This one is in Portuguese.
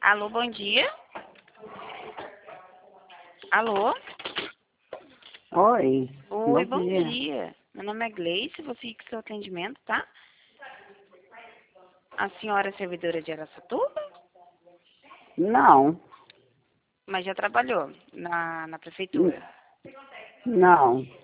Alô, bom dia. Alô? Oi, Oi, bom bom dia. dia. Meu nome é Gleice, vou seguir com seu atendimento, tá? A senhora é servidora de Araçatuba? Não, Mas já trabalhou na n- prefeitura? não.